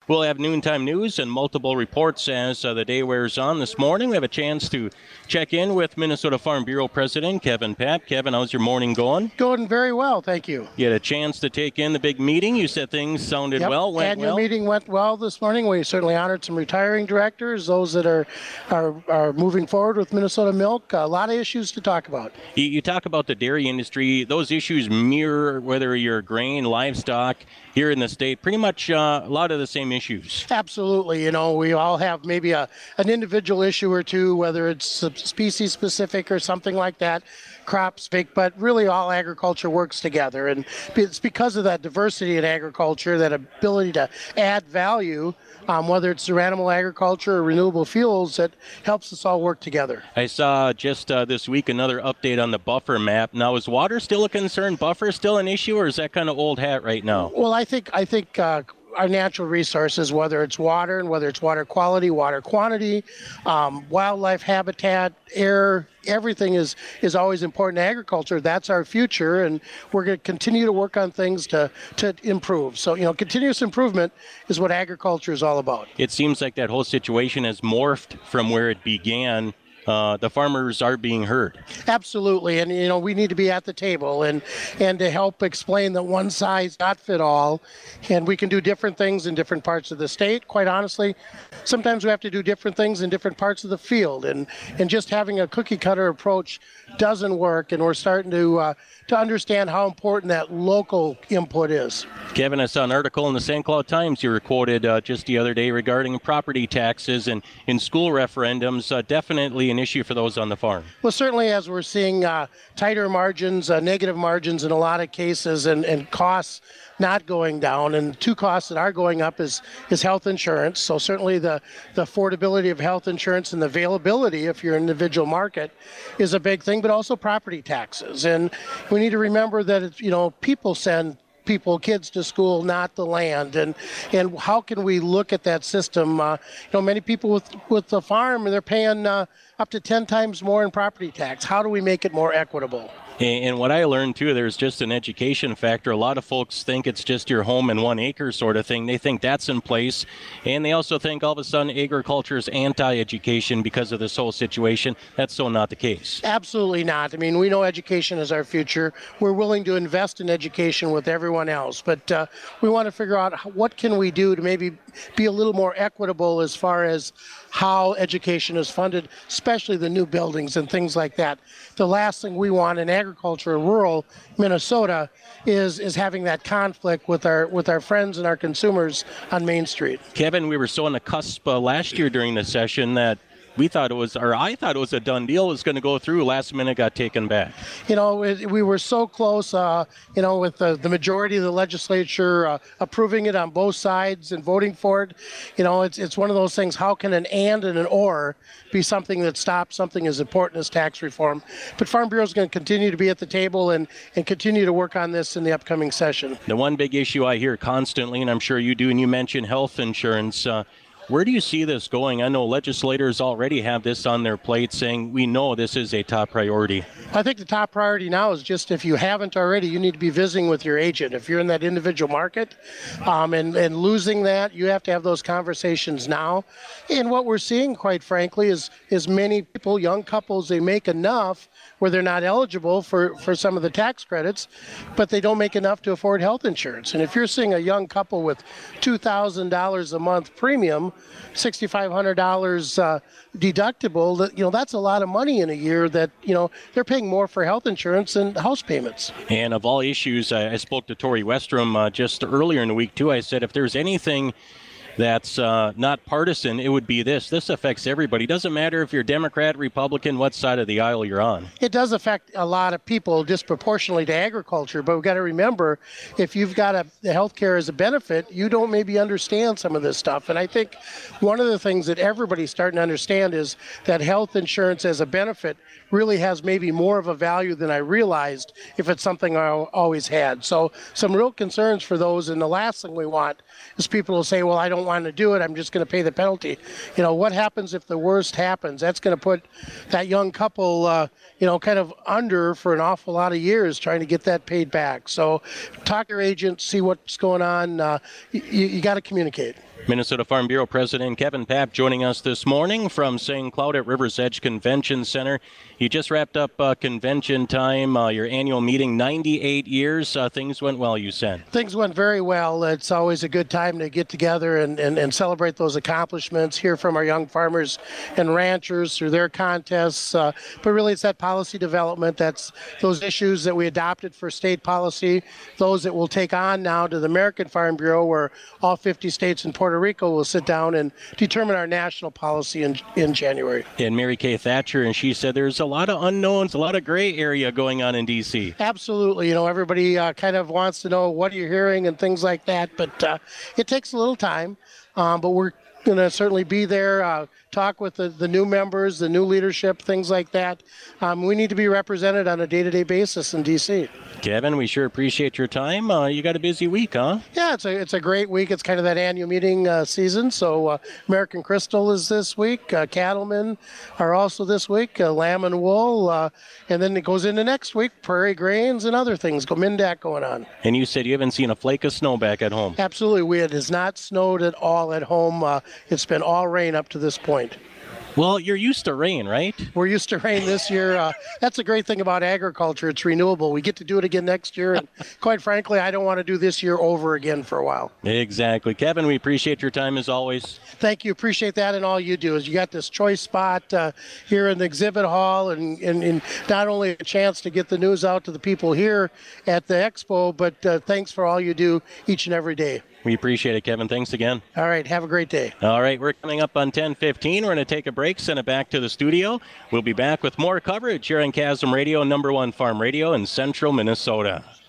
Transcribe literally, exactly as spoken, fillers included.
We'll have noontime news and multiple reports as uh, the day wears on. This morning, we have a chance to check in with Minnesota Farm Bureau President Kevin Papp. Kevin, how's your morning going? Going very well, thank you. You had a chance to take in the big meeting. You said things sounded yep. well, went Annual well. meeting went well this morning. We certainly honored some retiring directors, those that are are, are moving forward with Minnesota Milk. A lot of issues to talk about. You, you talk about the dairy industry. Those issues mirror whether you're grain, livestock, here in the state, pretty much uh, a lot of the same issues. Absolutely. You know, we all have maybe a an individual issue or two, whether it's species specific or something like that, crop specific, but really all agriculture works together. And it's because of that diversity in agriculture, that ability to add value, um, whether it's through animal agriculture or renewable fuels, that helps us all work together. I saw just uh, this week another update on the buffer map. Now, is water still a concern? Buffer still an issue, or is that kind of old hat right now? Well, I think I think uh, our natural resources, whether it's water and whether it's water quality, water quantity, um, wildlife habitat, air, everything is, is always important in agriculture. That's our future, and we're going to continue to work on things to, to improve. So, you know, continuous improvement is what agriculture is all about. It seems like that whole situation has morphed from where it began. Uh, the farmers are being heard. Absolutely, and you know we need to be at the table and and to help explain that one size not fit all, and we can do different things in different parts of the state. Quite honestly, sometimes we have to do different things in different parts of the field, and and just having a cookie cutter approach doesn't work. And we're starting to uh, to understand how important that local input is. Kevin, I saw an article in the Saint Cloud Times you were quoted uh, just the other day regarding property taxes and in school referendums. Uh, definitely an issue for those on the farm. Well, certainly as we're seeing uh, tighter margins, uh, negative margins in a lot of cases, and, and costs not going down, and two costs that are going up is is health insurance. So certainly the, the affordability of health insurance and the availability, if you're an individual market, is a big thing, but also property taxes. And we need to remember that, it's, you know, people send people, kids to school, not the land. And and how can we look at that system? Uh, you know, many people with, with the farm, they're paying uh, up to ten times more in property tax. How do we make it more equitable? And what I learned, too, there's just an education factor. A lot of folks think it's just your home and one acre sort of thing. They think that's in place. And they also think all of a sudden agriculture is anti-education because of this whole situation. That's so not the case. Absolutely not. I mean, we know education is our future. We're willing to invest in education with everyone else. But uh, we want to figure out what can we do to maybe be a little more equitable as far as how education is funded, especially the new buildings and things like that. The last thing we want in agriculture in rural Minnesota is is having that conflict with our with our friends and our consumers on Main Street. Kevin, we were so on the cusp uh, last year during the session that we thought it was, or I thought it was a done deal. It was going to go through. Last minute got taken back. You know, it, we were so close, uh, you know, with the, the majority of the legislature uh, approving it on both sides and voting for it. You know, it's it's one of those things. How can an and and an or be something that stops something as important as tax reform? But Farm Bureau is going to continue to be at the table and, and continue to work on this in the upcoming session. The one big issue I hear constantly, and I'm sure you do, and you mentioned health insurance, uh, where do you see this going? I know legislators already have this on their plate saying, we know this is a top priority. I think the top priority now is just, if you haven't already, you need to be visiting with your agent. If you're in that individual market um, and, and losing that, you have to have those conversations now. And what we're seeing, quite frankly, is, is many people, young couples, they make enough where they're not eligible for, for some of the tax credits, but they don't make enough to afford health insurance. And if you're seeing a young couple with two thousand dollars a month premium, six thousand five hundred dollars uh, deductible, that, you know, that's a lot of money in a year that, you know, they're paying more for health insurance than house payments. And of all issues, I, I spoke to Tori Westrom uh, just earlier in the week, too. I said, if there's anything that's uh, not partisan, it would be this. This affects everybody. Doesn't matter if you're Democrat, Republican, what side of the aisle you're on. It does affect a lot of people disproportionately to agriculture, but we've got to remember, if you've got a, the health care as a benefit, you don't maybe understand some of this stuff. And I think one of the things that everybody's starting to understand is that health insurance as a benefit really has maybe more of a value than I realized if it's something I always had. So some real concerns for those, and the last thing we want is people will say, well, I don't want to do it, I'm just going to pay the penalty. You know, what happens if the worst happens? That's going to put that young couple, uh, you know, kind of under for an awful lot of years trying to get that paid back. So talk to your agent, see what's going on. Uh, you you got to communicate. Minnesota Farm Bureau President Kevin Papp joining us this morning from Saint Cloud at Rivers Edge Convention Center. You just wrapped up uh, convention time, uh, your annual meeting, ninety-eight years. Uh, things went well, you said. Things went very well. It's always a good time to get together and, and, and celebrate those accomplishments, hear from our young farmers and ranchers through their contests. Uh, but really, it's that policy development. That's those issues that we adopted for state policy, those that we'll take on now to the American Farm Bureau, where all fifty states and Puerto Rico will sit down and determine our national policy in, in January. And Mary Kay Thatcher, and she said there's a lot of unknowns, a lot of gray area going on in D C. Absolutely. You know, everybody uh, kind of wants to know what are you hearing and things like that, but uh, it takes a little time, um, but we're going to certainly be there, uh, talk with the, the new members, the new leadership, things like that. Um, we need to be represented on a day-to-day basis in D C. Kevin, we sure appreciate your time. Uh, you got a busy week, huh? Yeah, it's a it's a great week. It's kind of that annual meeting uh, season. So uh, American Crystal is this week. Uh, Cattlemen are also this week. Uh, Lamb and Wool, uh, and then it goes into next week. Prairie Grains and other things. Go Mindac going on. And you said you haven't seen a flake of snow back at home. Absolutely, we it has not snowed at all at home. Uh, it's been all rain up to this point. Well, you're used to rain, right? We're used to rain this year. Uh, that's a great thing about agriculture. It's renewable. We get to do it again next year. And quite frankly, I don't want to do this year over again for a while. Exactly. Kevin, we appreciate your time as always. Thank you. Appreciate that. And all you do is you got this choice spot uh, here in the exhibit hall, and, and, and not only a chance to get the news out to the people here at the expo, but uh, thanks for all you do each and every day. We appreciate it, Kevin. Thanks again. All right. Have a great day. All right. We're coming up on ten fifteen. We're going to take a break, send it back to the studio. We'll be back with more coverage here on Chasm Radio, number one farm radio in central Minnesota.